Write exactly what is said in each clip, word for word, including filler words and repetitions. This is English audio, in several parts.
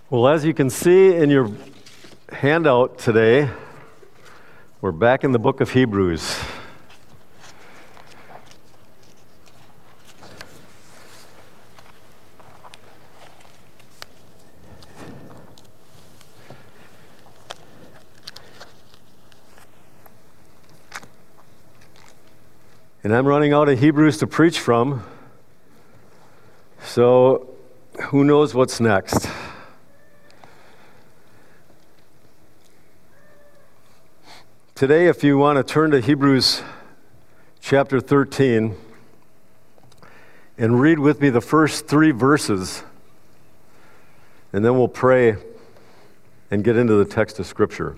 Well, as you can see in your handout today, we're back in the book of Hebrews. And I'm running out of Hebrews to preach from, so who knows what's next. Today, if you want to turn to Hebrews chapter thirteen and read with me the first three verses, and then we'll pray and get into the text of Scripture.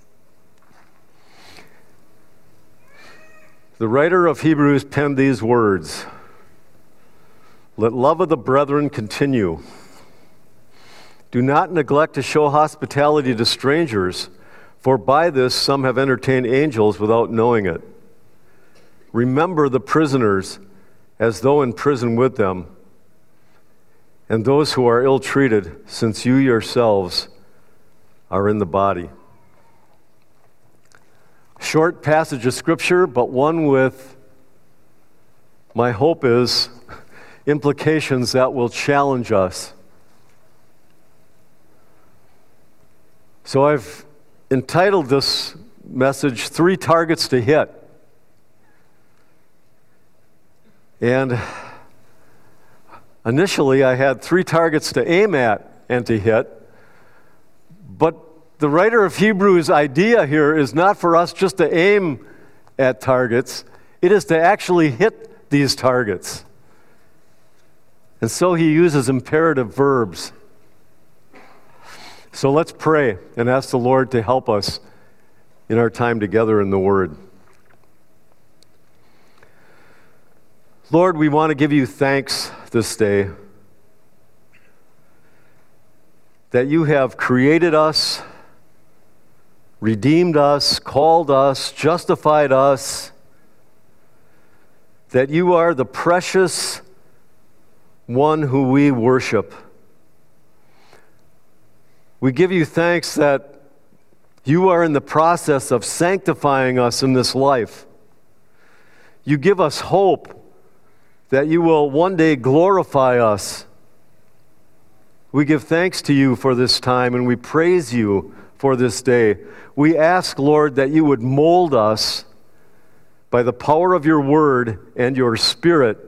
The writer of Hebrews penned these words: "Let love of the brethren continue. Do not neglect to show hospitality to strangers, for by this some have entertained angels without knowing it. Remember the prisoners as though in prison with them, and those who are ill-treated, since you yourselves are in the body." Short passage of Scripture, but one with, my hope is, implications that will challenge us. So I've entitled this message, Three Targets to Hit. And initially I had three targets to aim at and to hit, but the writer of Hebrews' idea here is not for us just to aim at targets, it is to actually hit these targets. And so he uses imperative verbs. So let's pray and ask the Lord to help us in our time together in the Word. Lord, we want to give you thanks this day that you have created us, redeemed us, called us, justified us, that you are the precious one who we worship. We give you thanks that you are in the process of sanctifying us in this life. You give us hope that you will one day glorify us. We give thanks to you for this time, and we praise you for this day. We ask, Lord, that you would mold us by the power of your word and your Spirit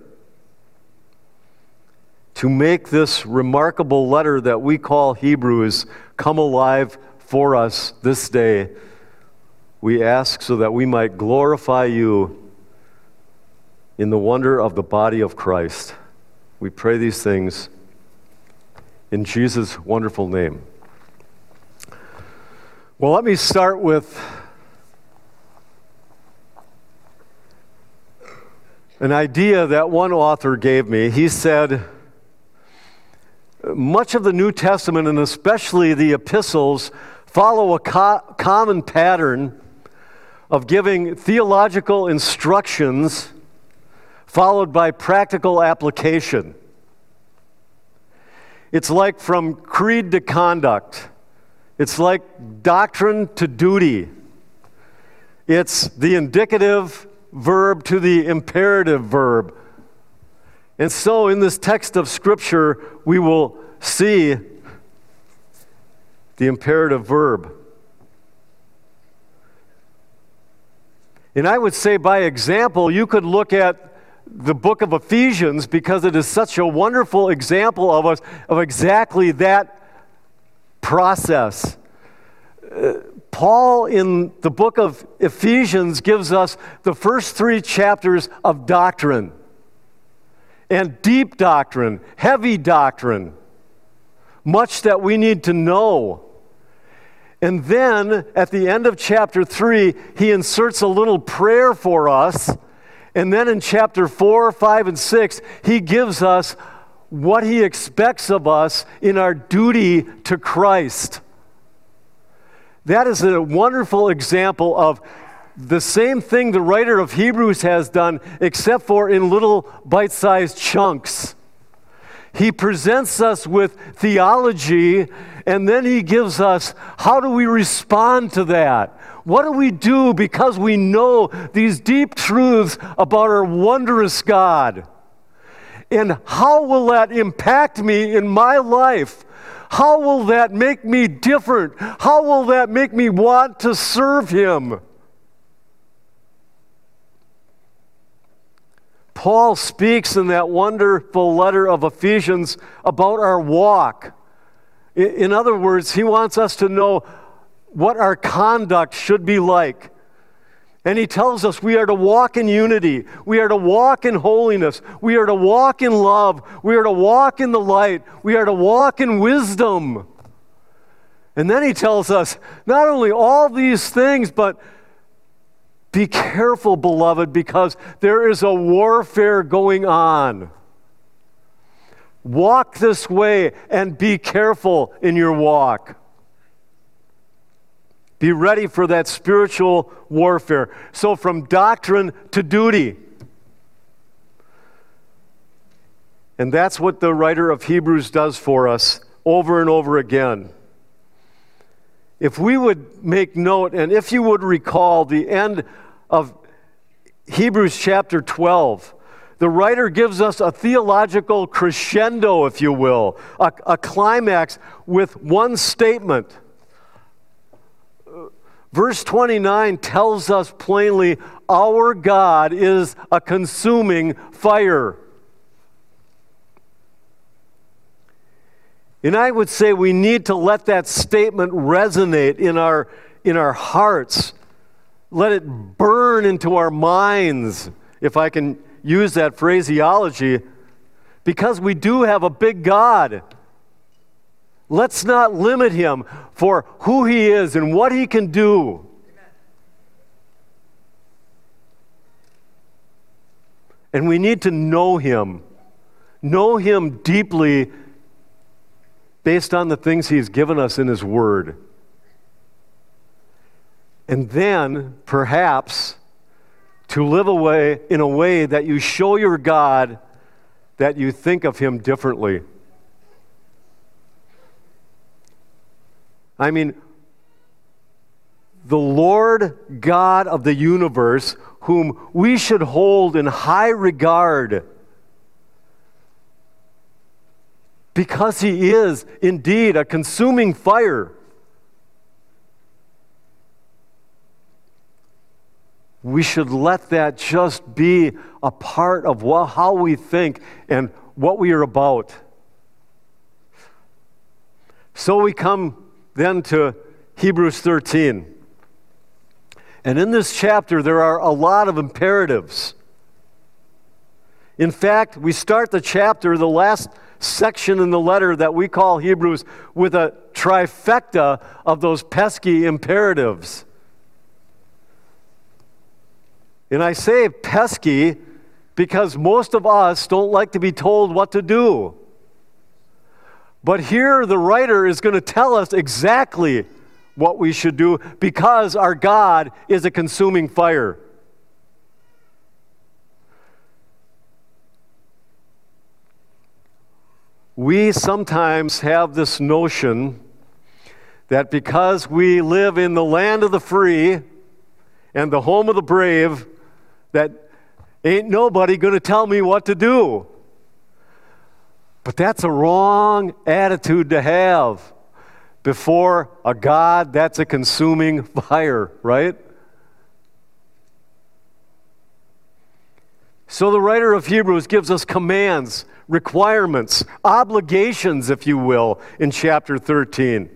to make this remarkable letter that we call Hebrews come alive for us this day. We ask so that we might glorify you in the wonder of the body of Christ. We pray these things in Jesus' wonderful name. Well, let me start with an idea that one author gave me. He said, much of the New Testament, and especially the epistles, follow a co- common pattern of giving theological instructions followed by practical application. It's like from creed to conduct. It's like doctrine to duty. It's the indicative verb to the imperative verb. And so in this text of Scripture, we will see the imperative verb. And I would say by example, you could look at the book of Ephesians, because it is such a wonderful example of us, of exactly that process. Uh, Paul in the book of Ephesians gives us the first three chapters of doctrine. And deep doctrine, heavy doctrine, much that we need to know. And then, at the end of chapter three, he inserts a little prayer for us. And then in chapter four, five, and six, he gives us what he expects of us in our duty to Christ. That is a wonderful example of the same thing the writer of Hebrews has done, except for in little bite-sized chunks. He presents us with theology And then he gives us, how do we respond to that? What do we do because we know these deep truths about our wondrous God? And how will that impact me in my life? How will that make me different? How will that make me want to serve him? Paul speaks in that wonderful letter of Ephesians about our walk. In other words, he wants us to know what our conduct should be like. And he tells us we are to walk in unity. We are to walk in holiness. We are to walk in love. We are to walk in the light. We are to walk in wisdom. And then he tells us not only all these things, but be careful, beloved, because there is a warfare going on. Walk this way and be careful in your walk. Be ready for that spiritual warfare. So from doctrine to duty. And that's what the writer of Hebrews does for us over and over again. If we would make note, and if you would recall the end of Hebrews chapter twelve, the writer gives us a theological crescendo, if you will, a, a climax with one statement. Verse twenty-nine tells us plainly, our God is a consuming fire. And I would say we need to let that statement resonate in our, in our hearts. Let it burn into our minds, if I can use that phraseology, because we do have a big God. Let's not limit him for who he is and what he can do. And we need to know him. Know him deeply based on the things he's given us in his word. And then, perhaps, to live away in a way that you show your God that you think of him differently. I mean, the Lord God of the universe, whom we should hold in high regard, because he is indeed a consuming fire. We should let that just be a part of what, how we think and what we are about. So we come then to Hebrews thirteen. And in this chapter, there are a lot of imperatives. In fact, we start the chapter, the last section in the letter that we call Hebrews, with a trifecta of those pesky imperatives. And I say pesky because most of us don't like to be told what to do. But here the writer is going to tell us exactly what we should do because our God is a consuming fire. We sometimes have this notion that because we live in the land of the free and the home of the brave, that ain't nobody going to tell me what to do. But that's a wrong attitude to have before a God that's a consuming fire, right? So the writer of Hebrews gives us commands, requirements, obligations, if you will, in chapter thirteen.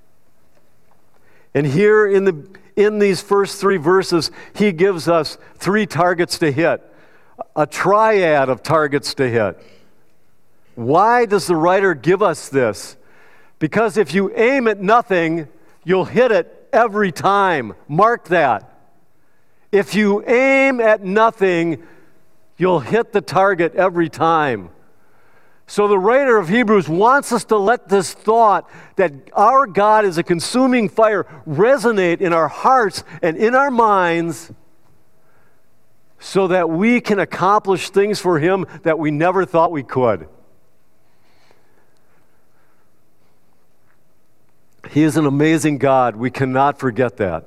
And here in the in these first three verses, he gives us three targets to hit, a triad of targets to hit. Why does the writer give us this? Because if you aim at nothing, you'll hit it every time. Mark that. If you aim at nothing, you'll hit the target every time. So the writer of Hebrews wants us to let this thought that our God is a consuming fire resonate in our hearts and in our minds so that we can accomplish things for him that we never thought we could. He is an amazing God. We cannot forget that.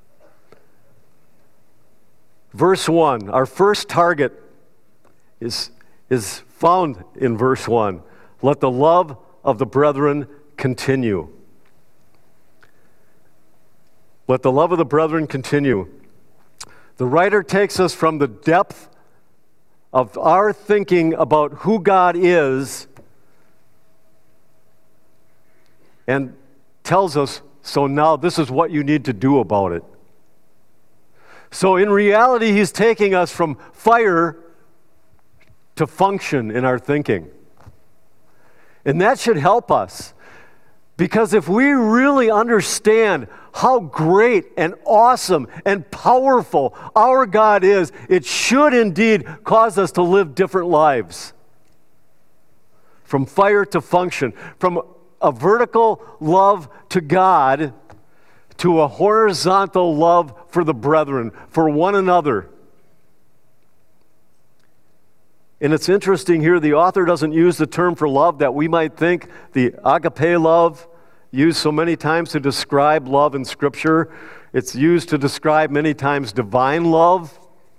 Verse one, our first target is, is found in verse one. Let the love of the brethren continue. Let the love of the brethren continue. The writer takes us from the depth of our thinking about who God is and tells us, so now this is what you need to do about it. So in reality, he's taking us from fire to function in our thinking. And that should help us. Because if we really understand how great and awesome and powerful our God is, it should indeed cause us to live different lives. From fire to function, from a vertical love to God to a horizontal love for the brethren, for one another. And it's interesting here, the author doesn't use the term for love that we might think, the agape love, used so many times to describe love in Scripture. It's used to describe many times divine love.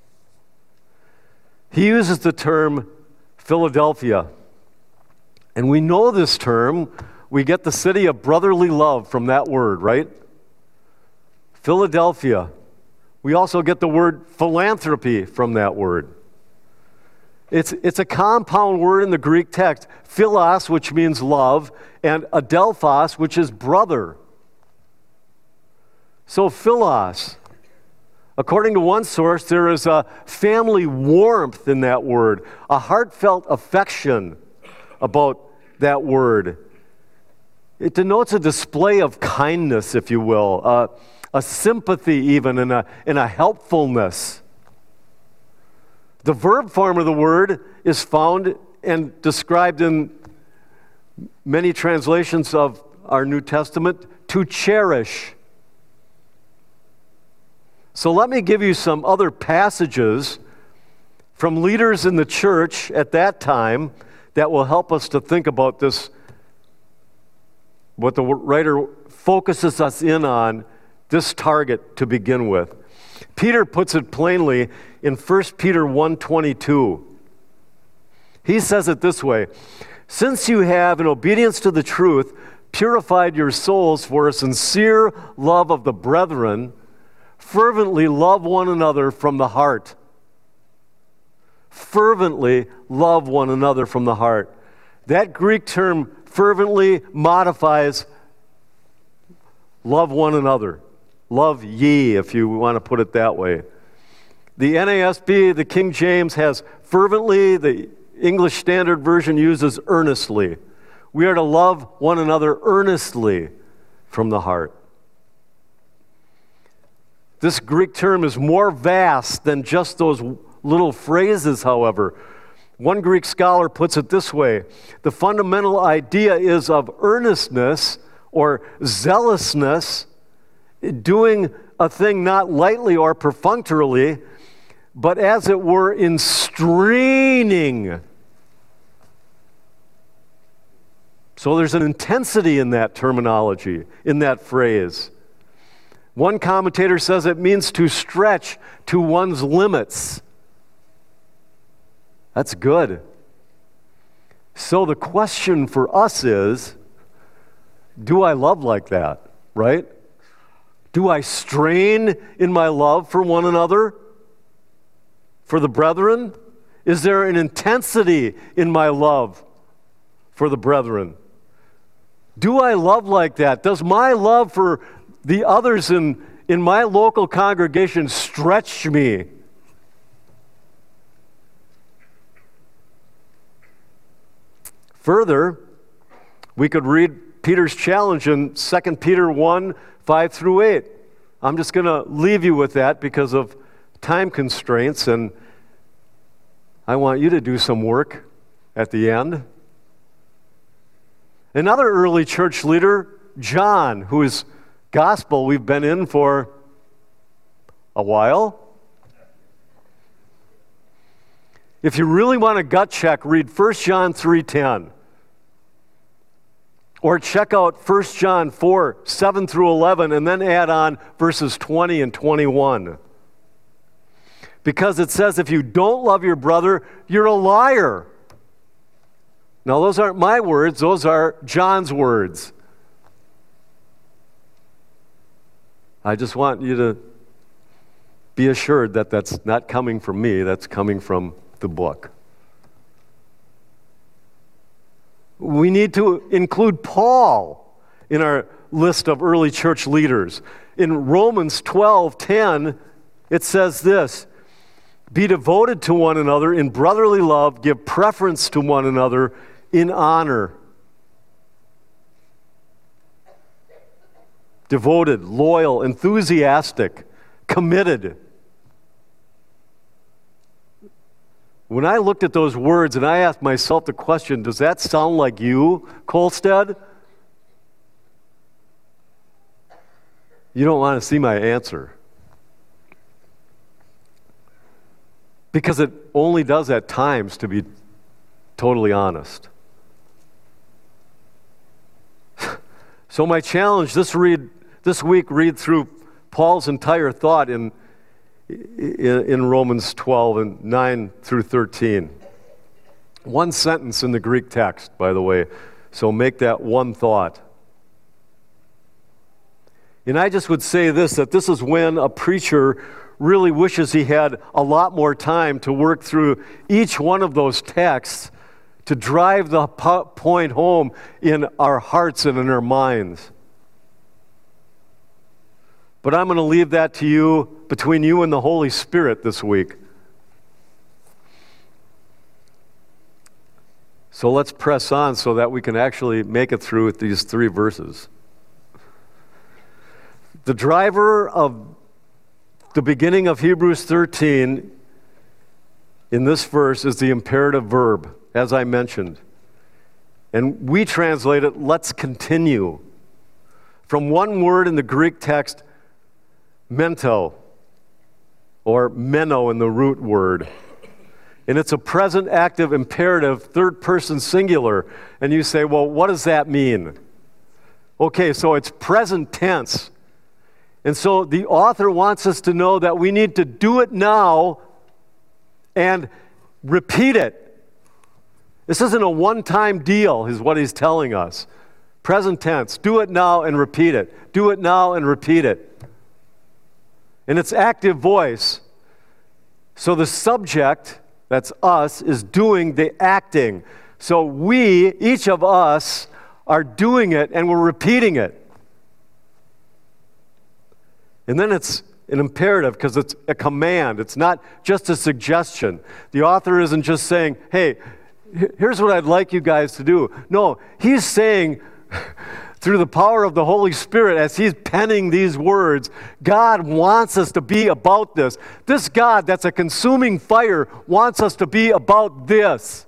He uses the term Philadelphia. And we know this term. We get the city of brotherly love from that word, right? Philadelphia. We also get the word philanthropy from that word. It's, it's a compound word in the Greek text, philos, which means love, and adelphos, which is brother. So philos, according to one source, there is a family warmth in that word, a heartfelt affection about that word. It denotes a display of kindness, if you will, uh, a sympathy even, and a, and a helpfulness. The verb form of the word is found and described in many translations of our New Testament, to cherish. So let me give you some other passages from leaders in the church at that time that will help us to think about this, what the writer focuses us in on, this target to begin with. Peter puts it plainly in First Peter one twenty-two. He says it this way, since you have, in obedience to the truth, purified your souls for a sincere love of the brethren, fervently love one another from the heart. Fervently love one another from the heart. That Greek term fervently modifies love one another. Love ye, if you want to put it that way. The N A S B, the King James, has fervently. The English Standard Version uses earnestly. We are to love one another earnestly from the heart. This Greek term is more vast than just those little phrases, however. One Greek scholar puts it this way, the fundamental idea is of earnestness or zealousness, doing a thing not lightly or perfunctorily, but as it were in straining. So there's an intensity in that terminology, in that phrase. One commentator says it means to stretch to one's limits. That's good. So the question for us is, do I love like that, right? Do I strain in my love for one another, for the brethren? Is there an intensity in my love for the brethren? Do I love like that? Does my love for the others in, in my local congregation stretch me? Further, we could read Peter's challenge in Second Peter one, five through eight. I'm just going to leave you with that because of time constraints, and I want you to do some work at the end. Another early church leader, John, whose gospel we've been in for a while. If you really want a gut check, read First John three ten. Or check out First John four, seven through eleven, and then add on verses twenty and twenty-one. Because it says, if you don't love your brother, you're a liar. Now, those aren't my words, those are John's words. I just want you to be assured that that's not coming from me, that's coming from the book. We need to include Paul in our list of early church leaders. In Romans twelve ten, it says this, be devoted to one another in brotherly love, give preference to one another in honor. Devoted, loyal, enthusiastic, committed. When I looked at those words and I asked myself the question, does that sound like you, Kolstad? You don't want to see my answer. Because it only does at times, to be totally honest. So my challenge this read this week, read through Paul's entire thought in, in, in Romans twelve and nine through thirteen. One sentence in the Greek text, by the way, so make that one thought. And I just would say this, that this is when a preacher really wishes he had a lot more time to work through each one of those texts to drive the po- point home in our hearts and in our minds. But I'm going to leave that to you, between you and the Holy Spirit this week. So let's press on so that we can actually make it through with these three verses. The driver of the beginning of Hebrews thirteen in this verse is the imperative verb, as I mentioned. And we translate it, let's continue. From one word in the Greek text, mento, or meno in the root word. And it's a present active imperative, third person singular. And you say, well, what does that mean? Okay, so it's present tense. And so the author wants us to know that we need to do it now and repeat it. This isn't a one-time deal, is what he's telling us. Present tense, do it now and repeat it. Do it now and repeat it. And it's active voice. So the subject, that's us, is doing the acting. So we, each of us, are doing it and we're repeating it. And then it's an imperative because it's a command. It's not just a suggestion. The author isn't just saying, hey, here's what I'd like you guys to do. No, he's saying through the power of the Holy Spirit, as he's penning these words, God wants us to be about this. This God that's a consuming fire wants us to be about this.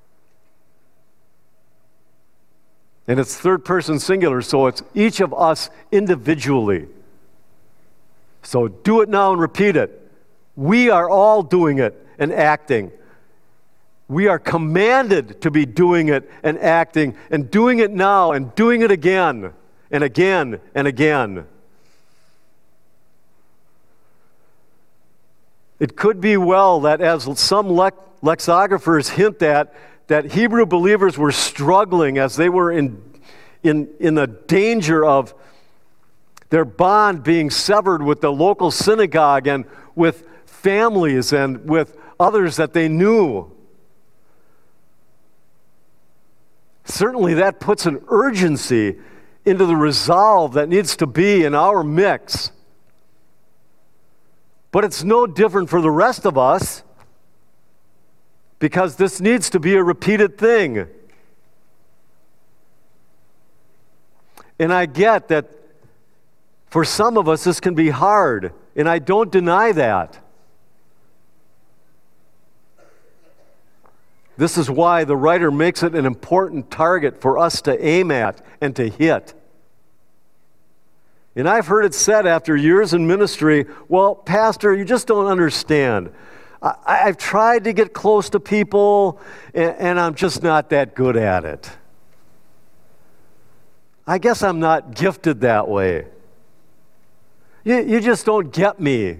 And it's third person singular, so it's each of us individually. So do it now and repeat it. We are all doing it and acting. We are commanded to be doing it and acting and doing it now and doing it again and again and again. It could be well that, as some lex- lexicographers hint at, that Hebrew believers were struggling as they were in, in, in the danger of their bond being severed with the local synagogue and with families and with others that they knew. Certainly that puts an urgency into the resolve that needs to be in our mix. But it's no different for the rest of us, because this needs to be a repeated thing. And I get that for some of us, this can be hard, and I don't deny that. This is why the writer makes it an important target for us to aim at and to hit. And I've heard it said after years in ministry, well, Pastor, you just don't understand. I, I've tried to get close to people, and, and I'm just not that good at it. I guess I'm not gifted that way. You, you just don't get me.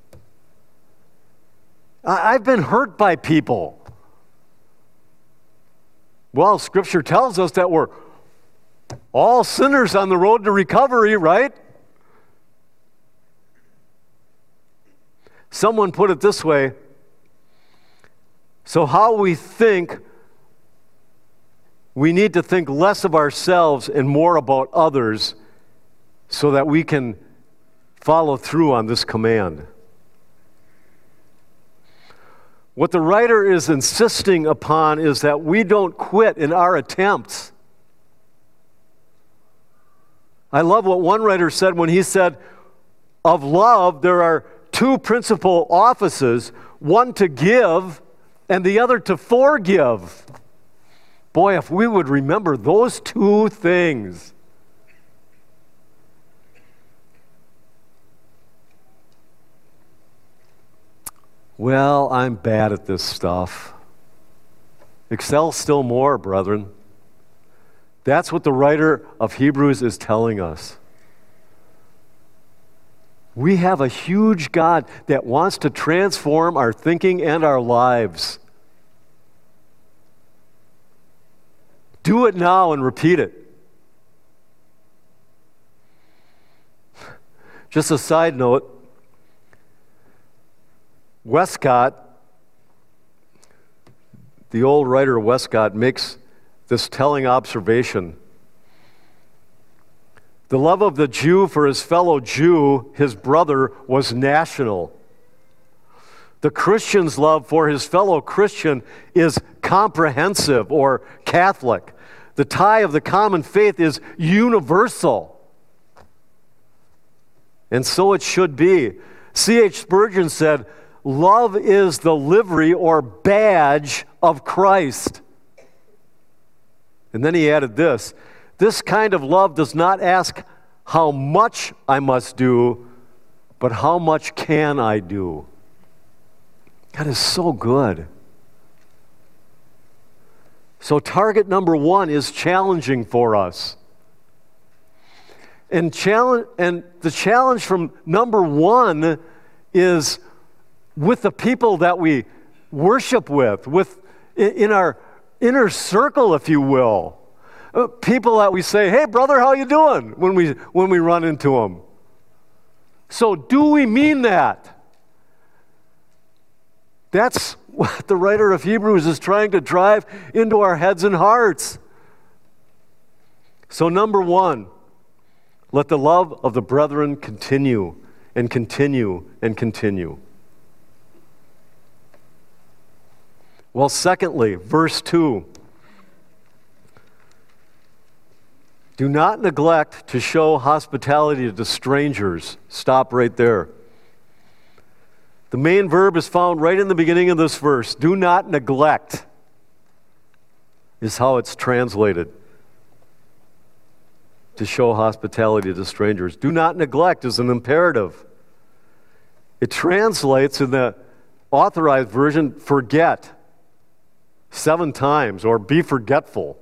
I, I've been hurt by people. Well, Scripture tells us that we're all sinners on the road to recovery, right? Someone put it this way: so how we think, we need to think less of ourselves and more about others so that we can follow through on this command. What the writer is insisting upon is that we don't quit in our attempts. I love what one writer said when he said, of love, there are two principal offices, one to give and the other to forgive. Boy, if we would remember those two things. Well, I'm bad at this stuff. Excel still more, brethren. That's what the writer of Hebrews is telling us. We have a huge God that wants to transform our thinking and our lives. Do it now and repeat it. Just a side note, Westcott, the old writer Westcott, makes this telling observation. The love of the Jew for his fellow Jew, his brother, was national. The Christian's love for his fellow Christian is comprehensive or Catholic. The tie of the common faith is universal. And so it should be. C H Spurgeon said, love is the livery or badge of Christ. And then he added this, this kind of love does not ask how much I must do, but how much can I do? That is so good. So target number one is challenging for us. And challenge, and the challenge from number one is with the people that we worship with, with in our inner circle, if you will. People that we say, hey, brother, how you doing? When we, when we run into them. So do we mean that? That's what the writer of Hebrews is trying to drive into our heads and hearts. So number one, let the love of the brethren continue and continue and continue. Well, secondly, verse two. Do not neglect to show hospitality to strangers. Stop right there. The main verb is found right in the beginning of this verse. Do not neglect is how it's translated. To show hospitality to strangers. Do not neglect is an imperative. It translates in the authorized version, forget, seven times, or be forgetful.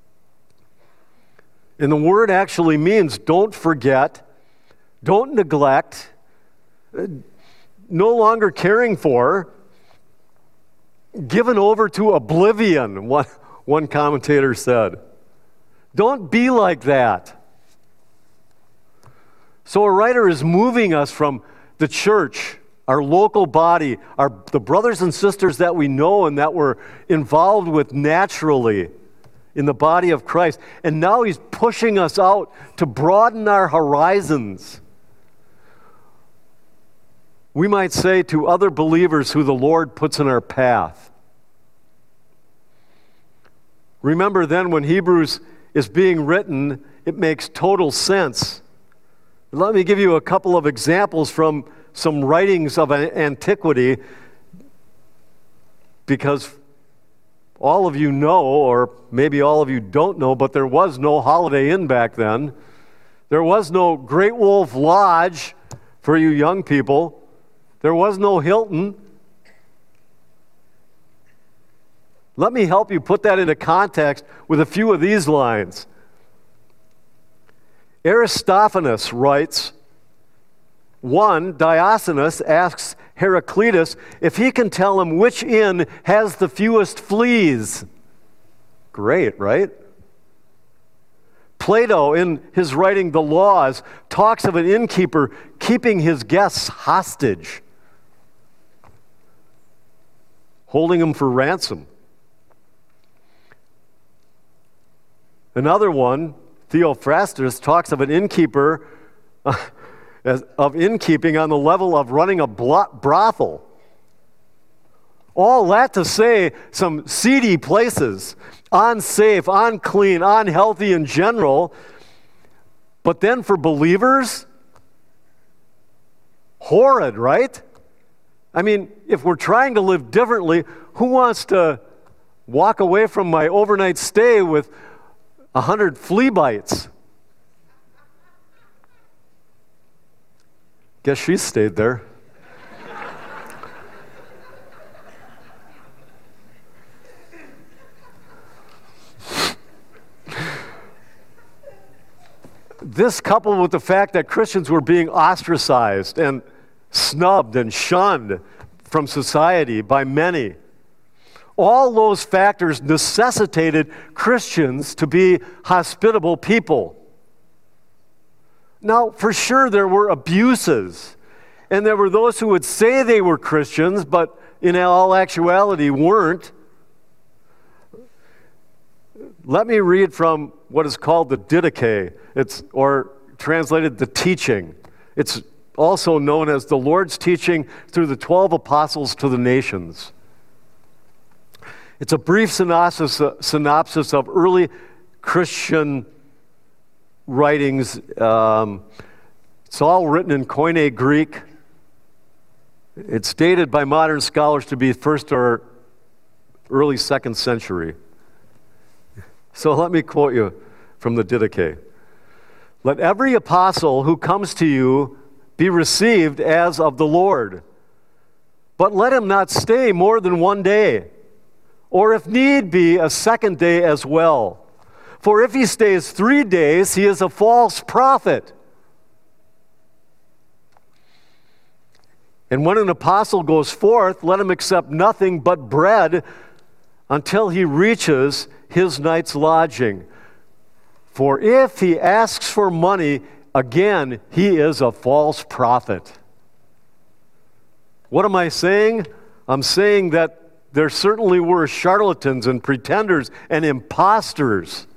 And the word actually means don't forget, don't neglect, no longer caring for, given over to oblivion, one, one commentator said. Don't be like that. So a writer is moving us from the church, our local body, our, the brothers and sisters that we know and that we're involved with naturally in the body of Christ. And now he's pushing us out to broaden our horizons. We might say to other believers who the Lord puts in our path. Remember then when Hebrews is being written, it makes total sense. Let me give you a couple of examples from some writings of antiquity, because all of you know, or maybe all of you don't know, but there was no Holiday Inn back then. There was no Great Wolf Lodge for you young people. There was no Hilton. Let me help you put that into context with a few of these lines. Aristophanes writes, one, Diosynus asks Heraclitus if he can tell him which inn has the fewest fleas. Great, right? Plato, in his writing The Laws, talks of an innkeeper keeping his guests hostage, holding them for ransom. Another one, Theophrastus, talks of an innkeeper uh, as, of innkeeping on the level of running a brothel. All that to say, some seedy places, unsafe, unclean, unhealthy in general. But then for believers, horrid, right? I mean, if we're trying to live differently, who wants to walk away from my overnight stay with a hundred flea bites? Guess she stayed there. This, coupled with the fact that Christians were being ostracized and snubbed and shunned from society by many, all those factors necessitated Christians to be hospitable people. Now, for sure, there were abuses, and there were those who would say they were Christians, but in all actuality weren't. Let me read from what is called the Didache, it's, or translated the teaching. It's also known as the Lord's teaching through the twelve apostles to the nations. It's a brief synopsis, uh, synopsis of early Christian writings. Um, it's all written in Koine Greek. It's dated by modern scholars to be first or early second century. So let me quote you from the Didache. Let every apostle who comes to you be received as of the Lord, but let him not stay more than one day, or if need be, a second day as well. For if he stays three days, he is a false prophet. And when an apostle goes forth, let him accept nothing but bread until he reaches his night's lodging. For if he asks for money, again, he is a false prophet. What am I saying? I'm saying that there certainly were charlatans and pretenders and imposters.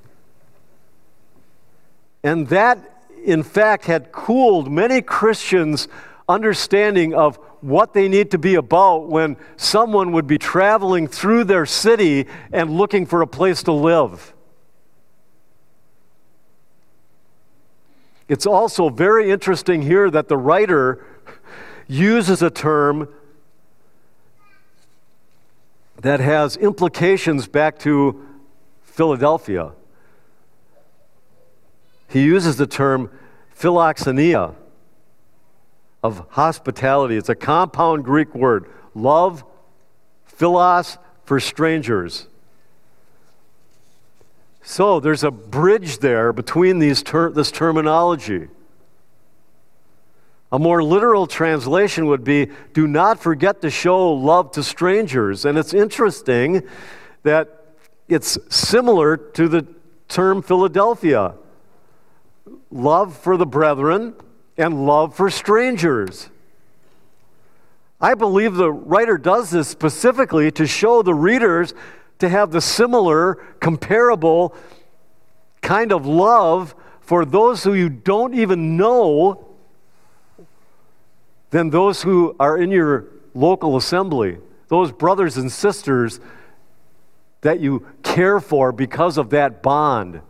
And that, in fact, had cooled many Christians' understanding of what they need to be about when someone would be traveling through their city and looking for a place to live. It's also very interesting here that the writer uses a term that has implications back to Philadelphia. He uses the term philoxenia, of hospitality. It's a compound Greek word. Love, philos, for strangers. So there's a bridge there between these ter- this terminology. A more literal translation would be, do not forget to show love to strangers. And it's interesting that it's similar to the term Philadelphia. Love for the brethren and love for strangers. I believe the writer does this specifically to show the readers to have the similar, comparable kind of love for those who you don't even know than those who are in your local assembly, those brothers and sisters that you care for because of that bond.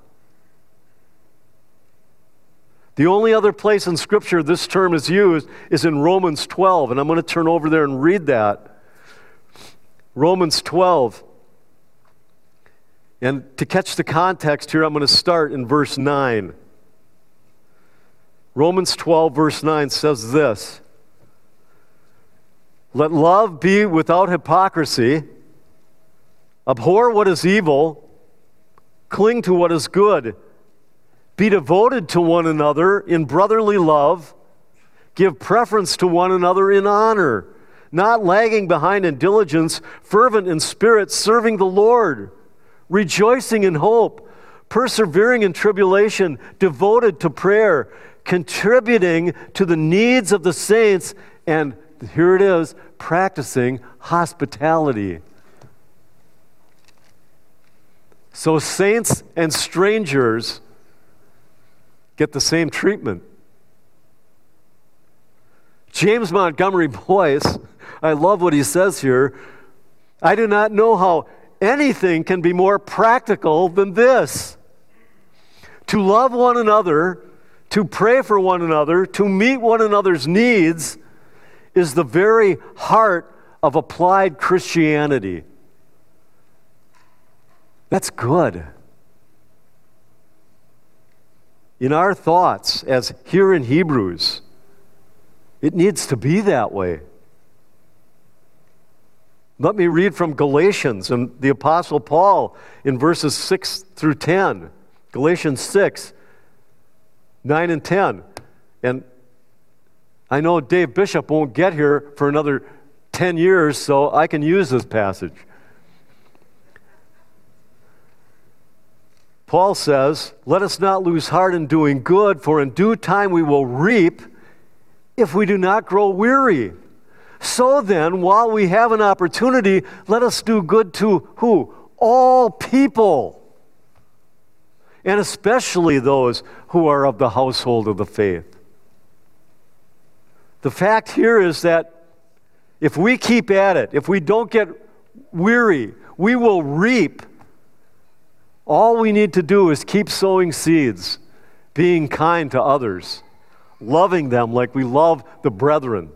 The only other place in Scripture this term is used is in Romans twelve, and I'm going to turn over there and read that. Romans twelve. And to catch the context here, I'm going to start in verse nine. Romans twelve, verse nine says this: Let love be without hypocrisy. Abhor what is evil. Cling to what is good. Be devoted to one another in brotherly love. Give preference to one another in honor, not lagging behind in diligence, fervent in spirit, serving the Lord, rejoicing in hope, persevering in tribulation, devoted to prayer, contributing to the needs of the saints, and here it is, practicing hospitality. So saints and strangers get the same treatment. James Montgomery Boyce, I love what he says here. I do not know how anything can be more practical than this. To love one another, to pray for one another, to meet one another's needs is the very heart of applied Christianity. That's good. In our thoughts, as here in Hebrews, it needs to be that way. Let me read from Galatians and the Apostle Paul in verses six through ten. Galatians six, nine and ten. And I know Dave Bishop won't get here for another ten years, so I can use this passage. Paul says, "Let us not lose heart in doing good, for in due time we will reap if we do not grow weary. So then, while we have an opportunity, let us do good to who? All people, and especially those who are of the household of the faith." The fact here is that if we keep at it, if we don't get weary, we will reap. All we need to do is keep sowing seeds, being kind to others, loving them like we love the brethren.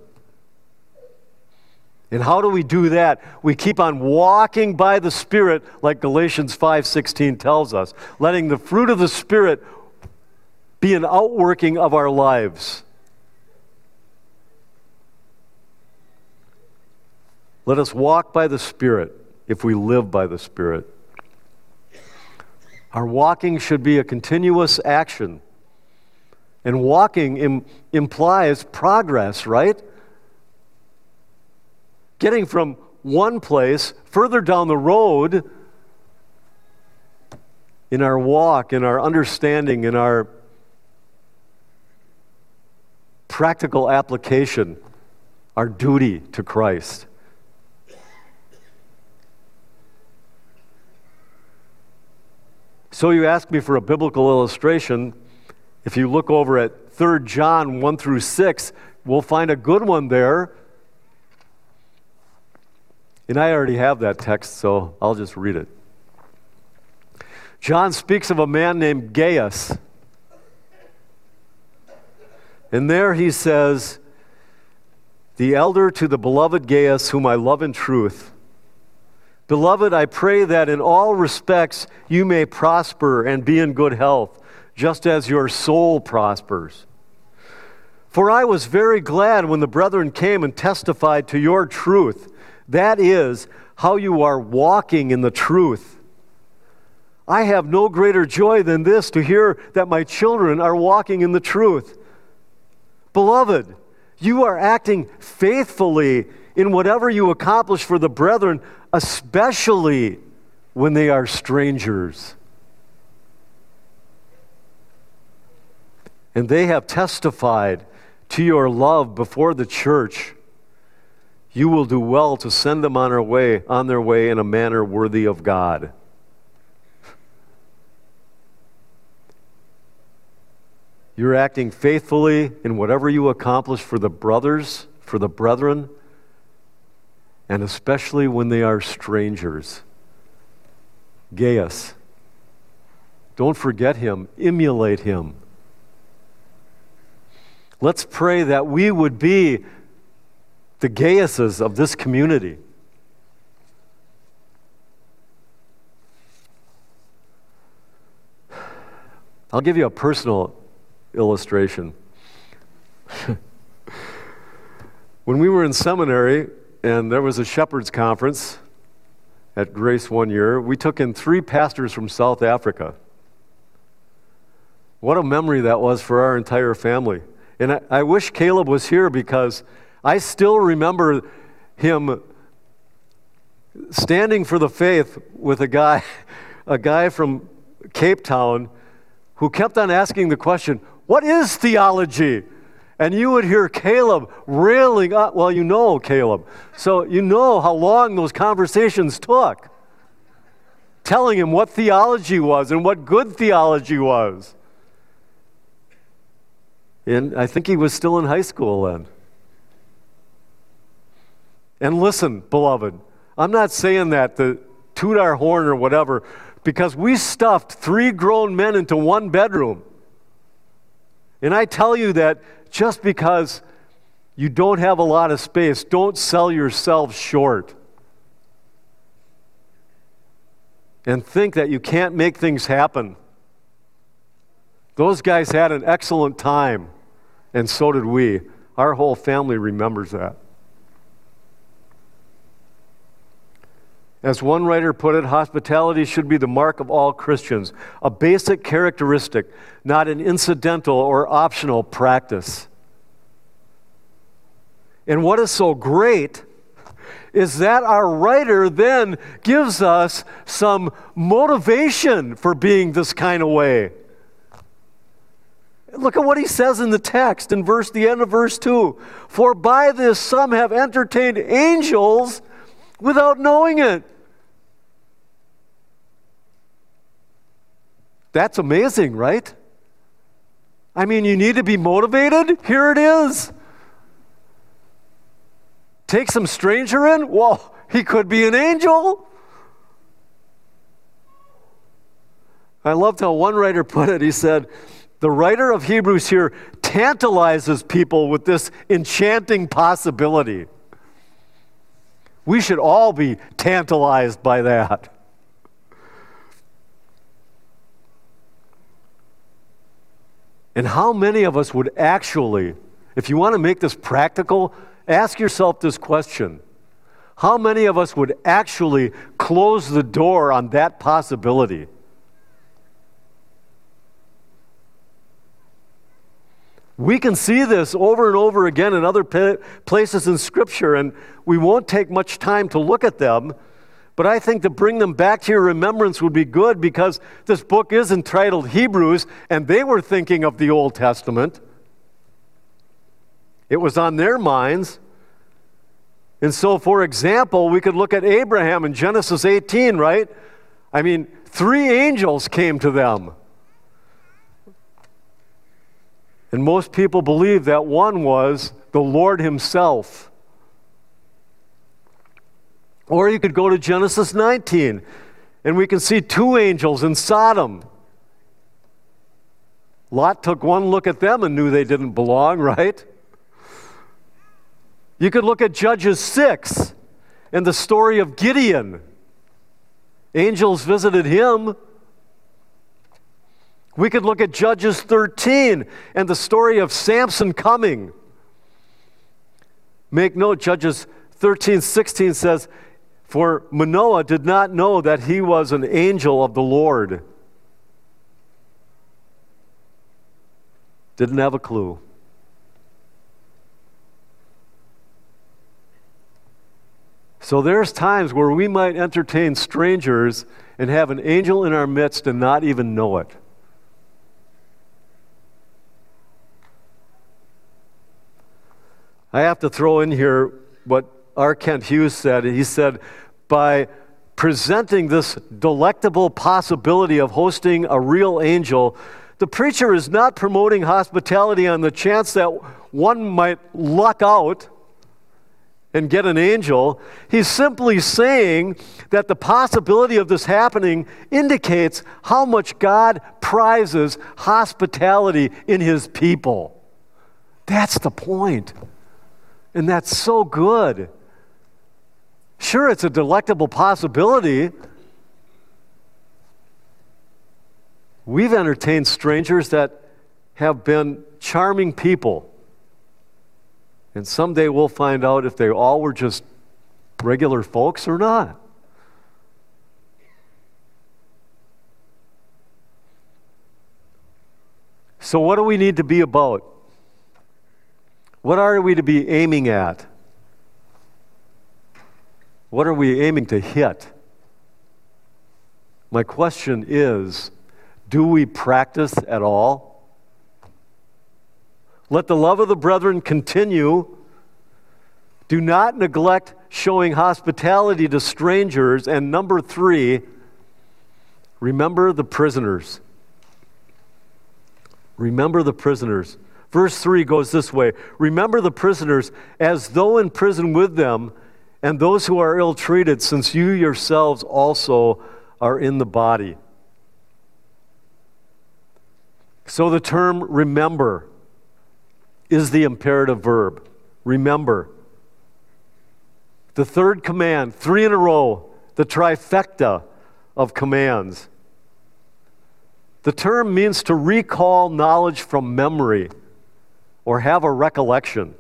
And how do we do that? We keep on walking by the Spirit, like Galatians five sixteen tells us, letting the fruit of the Spirit be an outworking of our lives. Let us walk by the Spirit if we live by the Spirit. Our walking should be a continuous action. And walking im- implies progress, right? Getting from one place further down the road in our walk, in our understanding, in our practical application, our duty to Christ. So you ask me for a biblical illustration. If you look over at Third John one through six, we'll find a good one there. And I already have that text, so I'll just read it. John speaks of a man named Gaius. And there he says, "The elder to the beloved Gaius, whom I love in truth. Beloved, I pray that in all respects you may prosper and be in good health, just as your soul prospers. For I was very glad when the brethren came and testified to your truth. That is, how you are walking in the truth. I have no greater joy than this, to hear that my children are walking in the truth. Beloved, you are acting faithfully in whatever you accomplish for the brethren, especially when they are strangers. And they have testified to your love before the church. You will do well to send them on their way, on their way in a manner worthy of God." You're acting faithfully in whatever you accomplish for the brothers, for the brethren, and especially when they are strangers. Gaius. Don't forget him. Emulate him. Let's pray that we would be the Gaiuses of this community. I'll give you a personal illustration. When we were in seminary and there was a shepherd's conference at Grace one year, we took in three pastors from South Africa. What a memory that was for our entire family. And I, I wish Caleb was here because I still remember him standing for the faith with a guy, a guy from Cape Town who kept on asking the question, what is theology? And you would hear Caleb railing up. Well, you know Caleb. So you know how long those conversations took, telling him what theology was and what good theology was. And I think he was still in high school then. And listen, beloved, I'm not saying that to toot our horn or whatever, because we stuffed three grown men into one bedroom. And I tell you that just because you don't have a lot of space, don't sell yourself short. And think that you can't make things happen. Those guys had an excellent time, and so did we. Our whole family remembers that. As one writer put it, hospitality should be the mark of all Christians, a basic characteristic, not an incidental or optional practice. And what is so great is that our writer then gives us some motivation for being this kind of way. Look at what he says in the text in verse, the end of verse two. For by this some have entertained angels without knowing it. That's amazing, right? I mean, you need to be motivated? Here it is. Take some stranger in? Well, he could be an angel. I loved how one writer put it. He said, the writer of Hebrews here tantalizes people with this enchanting possibility. We should all be tantalized by that. And how many of us would actually, if you want to make this practical, ask yourself this question. How many of us would actually close the door on that possibility? We can see this over and over again in other places in Scripture, and we won't take much time to look at them. But I think to bring them back to your remembrance would be good because this book is entitled Hebrews, and they were thinking of the Old Testament. It was on their minds. And so, for example, we could look at Abraham in Genesis eighteen, right? I mean, three angels came to them. And most people believe that one was the Lord himself. Or you could go to Genesis nineteen, and we can see two angels in Sodom. Lot took one look at them and knew they didn't belong, right? You could look at Judges six and the story of Gideon. Angels visited him. We could look at Judges thirteen and the story of Samson coming. Make note, Judges thirteen sixteen says, for Manoah did not know that he was an angel of the Lord. Didn't have a clue. So there's times where we might entertain strangers and have an angel in our midst and not even know it. I have to throw in here what R. Kent Hughes said. He said, by presenting this delectable possibility of hosting a real angel, the preacher is not promoting hospitality on the chance that one might luck out and get an angel. He's simply saying that the possibility of this happening indicates how much God prizes hospitality in his people. That's the point. And that's so good. Sure, it's a delectable possibility. We've entertained strangers that have been charming people. And someday we'll find out if they all were just regular folks or not. So what do we need to be about? What are we to be aiming at? What are we aiming to hit? My question is, do we practice at all? Let the love of the brethren continue. Do not neglect showing hospitality to strangers. And number three, remember the prisoners. Remember the prisoners. Verse three goes this way. Remember the prisoners as though in prison with them, and those who are ill-treated, since you yourselves also are in the body. So the term remember is the imperative verb. Remember. The third command, three in a row, the trifecta of commands. The term means to recall knowledge from memory or have a recollection.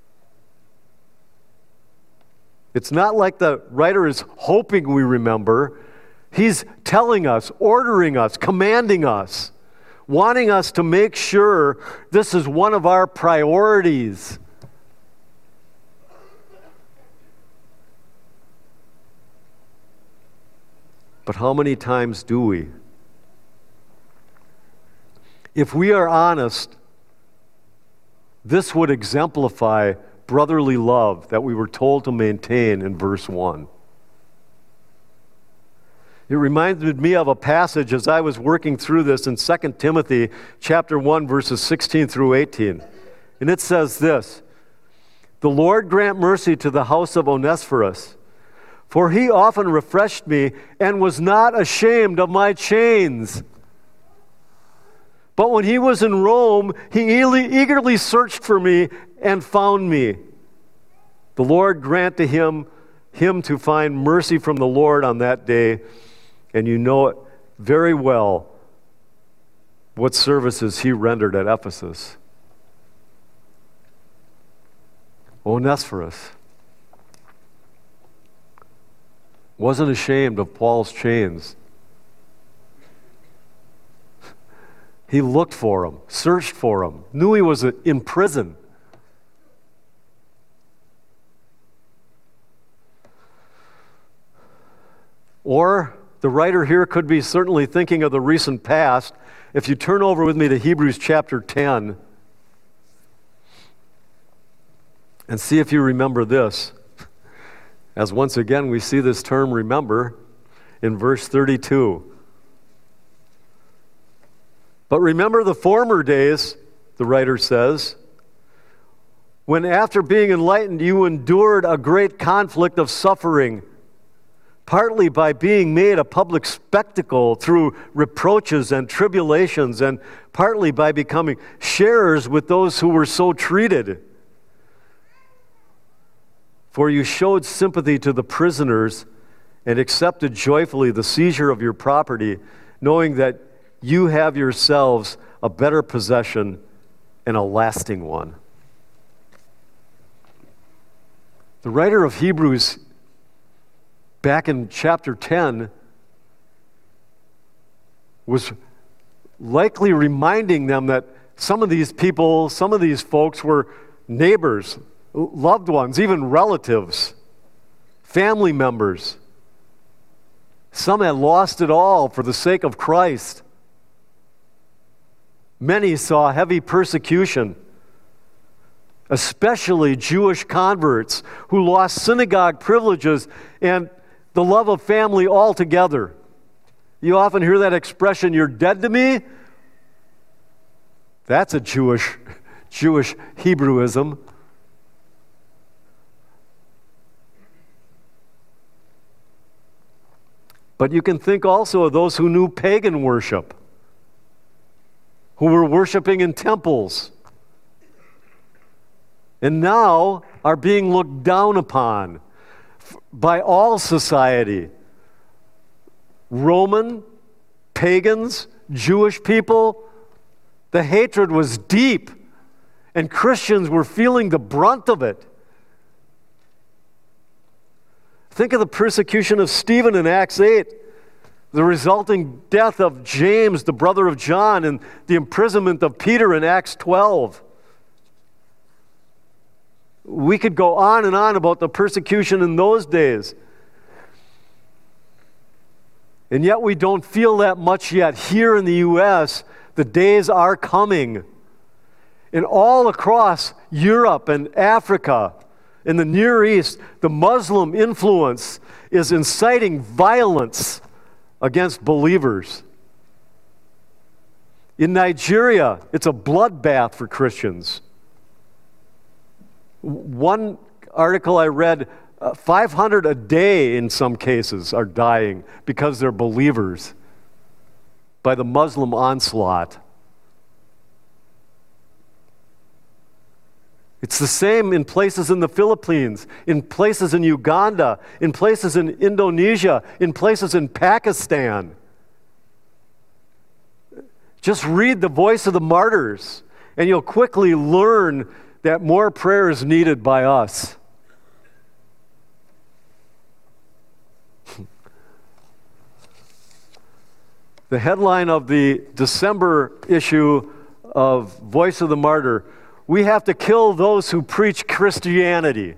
It's not like the writer is hoping we remember. He's telling us, ordering us, commanding us, wanting us to make sure this is one of our priorities. But how many times do we? If we are honest, this would exemplify brotherly love that we were told to maintain in verse one. It reminded me of a passage as I was working through this in Second Timothy chapter one, verses sixteen through eighteen. And it says this, "The Lord grant mercy to the house of Onesiphorus, for he often refreshed me and was not ashamed of my chains. But when he was in Rome, he eagerly searched for me and found me. The Lord grant to him, him to find mercy from the Lord on that day." And you know it very well what services he rendered at Ephesus. Onesiphorus wasn't ashamed of Paul's chains. He looked for him, searched for him, knew he was in prison. Or the writer here could be certainly thinking of the recent past. If you turn over with me to Hebrews chapter ten and see if you remember this, as once again we see this term remember in verse thirty-two. "But remember the former days," the writer says, "when after being enlightened you endured a great conflict of suffering, partly by being made a public spectacle through reproaches and tribulations, and partly by becoming sharers with those who were so treated. For you showed sympathy to the prisoners and accepted joyfully the seizure of your property, knowing that you have yourselves a better possession and a lasting one." The writer of Hebrews, back in chapter ten, was likely reminding them that some of these people, some of these folks were neighbors, loved ones, even relatives, family members. Some had lost it all for the sake of Christ. Many saw heavy persecution, especially Jewish converts who lost synagogue privileges and the love of family altogether. You often hear that expression, "You're dead to me." That's a Jewish, Jewish Hebrewism. But you can think also of those who knew pagan worship, who were worshiping in temples, and now are being looked down upon by all society. Roman, pagans, Jewish people, the hatred was deep, and Christians were feeling the brunt of it. Think of the persecution of Stephen in Acts eight, the resulting death of James, the brother of John, and the imprisonment of Peter in Acts twelve. We could go on and on about the persecution in those days. And yet we don't feel that much yet. Here in the U S, the days are coming. And all across Europe and Africa, in the Near East, the Muslim influence is inciting violence against believers. In Nigeria, it's a bloodbath for Christians. One article I read, uh, five hundred a day in some cases are dying because they're believers by the Muslim onslaught. It's the same in places in the Philippines, in places in Uganda, in places in Indonesia, in places in Pakistan. Just read the Voice of the Martyrs, and you'll quickly learn that more prayer is needed by us. The headline of the December issue of Voice of the Martyr: we have to kill those who preach Christianity.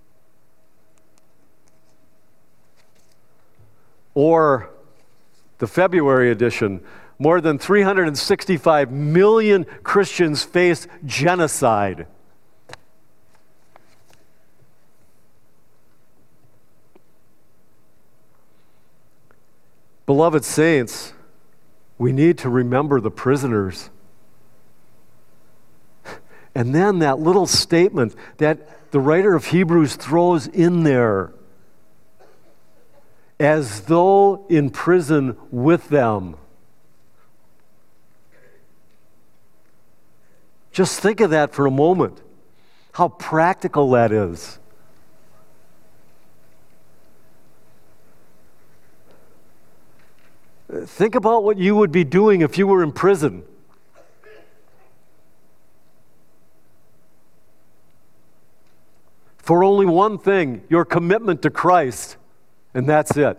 Or the February edition: more than three hundred sixty-five million Christians face genocide. Beloved saints, we need to remember the prisoners. And then that little statement that the writer of Hebrews throws in there, as though in prison with them. Just think of that for a moment, how practical that is. Think about what you would be doing if you were in prison. For only one thing, your commitment to Christ, and that's it.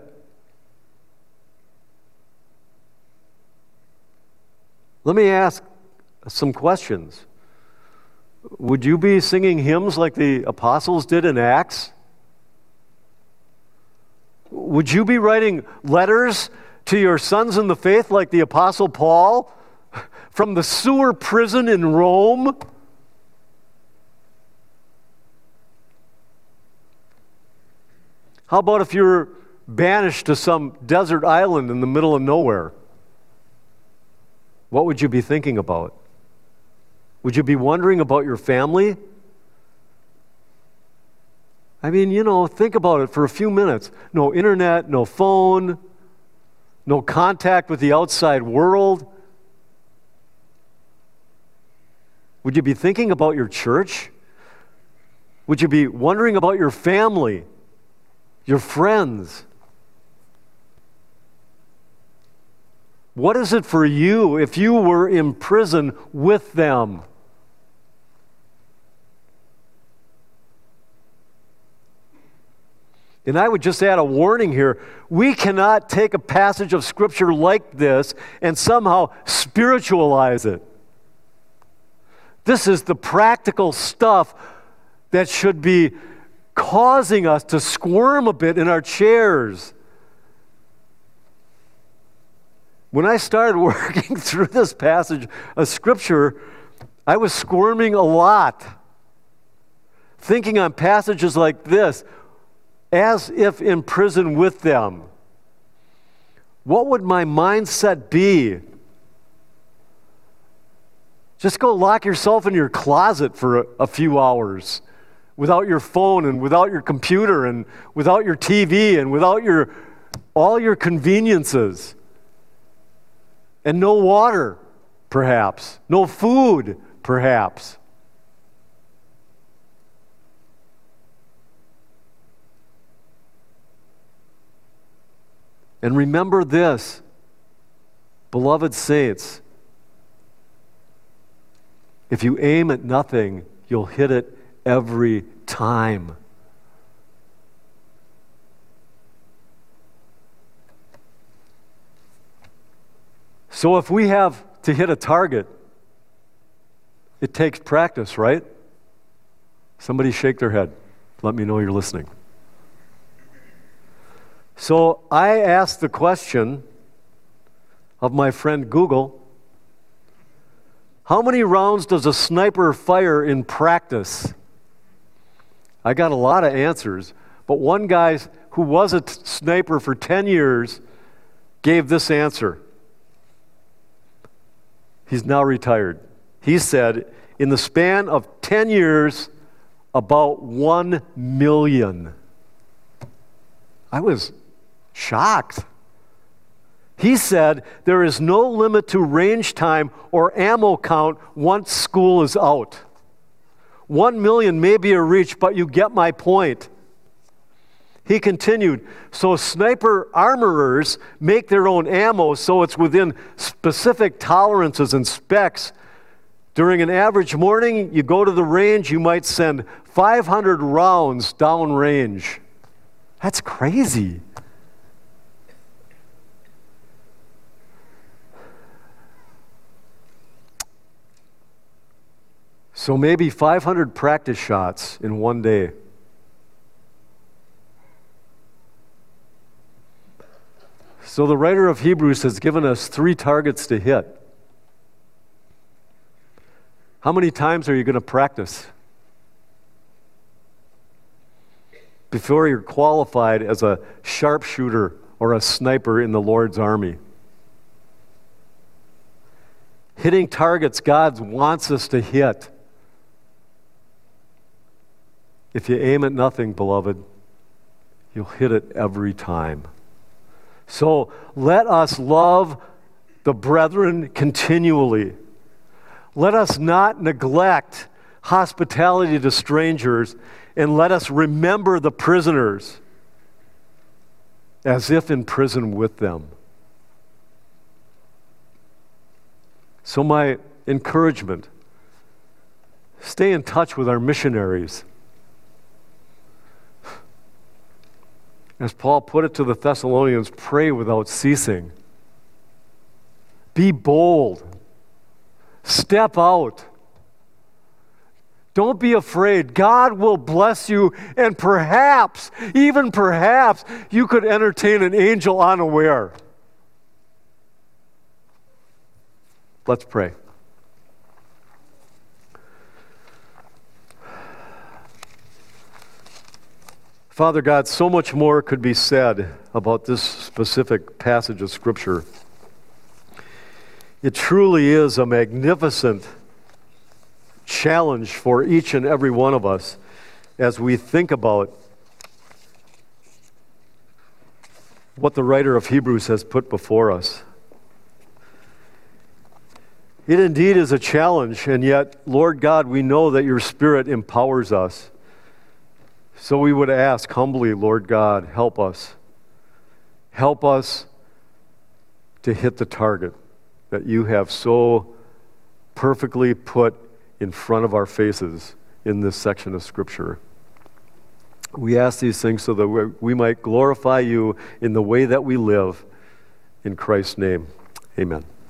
Let me ask some questions. Would you be singing hymns like the apostles did in Acts? Would you be writing letters to your sons in the faith like the Apostle Paul from the sewer prison in Rome? How about if you're banished to some desert island in the middle of nowhere? What would you be thinking about? Would you be wondering about your family? I mean, you know, think about it for a few minutes. No internet, no phone, no contact with the outside world. Would you be thinking about your church? Would you be wondering about your family, your friends? What is it for you if you were in prison with them? And I would just add a warning here. We cannot take a passage of Scripture like this and somehow spiritualize it. This is the practical stuff that should be causing us to squirm a bit in our chairs. When I started working through this passage of Scripture, I was squirming a lot, thinking on passages like this, as if in prison with them. What would my mindset be? Just go lock yourself in your closet for a, a few hours without your phone and without your computer and without your T V and without your all your conveniences. And no water, perhaps. No food, perhaps. And remember this, beloved saints, if you aim at nothing, you'll hit it every time. So if we have to hit a target, it takes practice, right? Somebody shake their head. Let me know you're listening. So I asked the question of my friend Google, how many rounds does a sniper fire in practice? I got a lot of answers, but one guy who was a t- sniper for ten years gave this answer. He's now retired. He said, in the span of ten years, about one million. I was shocked. He said, there is no limit to range time or ammo count once school is out. One million may be a reach, but you get my point. He continued, so sniper armorers make their own ammo so it's within specific tolerances and specs. During an average morning, you go to the range, you might send five hundred rounds downrange. That's crazy. So maybe five hundred practice shots in one day. So the writer of Hebrews has given us three targets to hit. How many times are you going to practice before you're qualified as a sharpshooter or a sniper in the Lord's army? Hitting targets God wants us to hit. If you aim at nothing, beloved, you'll hit it every time. So let us love the brethren continually. Let us not neglect hospitality to strangers, and let us remember the prisoners as if in prison with them. So my encouragement, stay in touch with our missionaries. As Paul put it to the Thessalonians, pray without ceasing. Be bold. Step out. Don't be afraid. God will bless you, and perhaps, even perhaps, you could entertain an angel unaware. Let's pray. Father God, so much more could be said about this specific passage of Scripture. It truly is a magnificent challenge for each and every one of us as we think about what the writer of Hebrews has put before us. It indeed is a challenge, and yet, Lord God, we know that your Spirit empowers us. So we would ask humbly, Lord God, help us. Help us to hit the target that you have so perfectly put in front of our faces in this section of Scripture. We ask these things so that we might glorify you in the way that we live. In Christ's name, amen.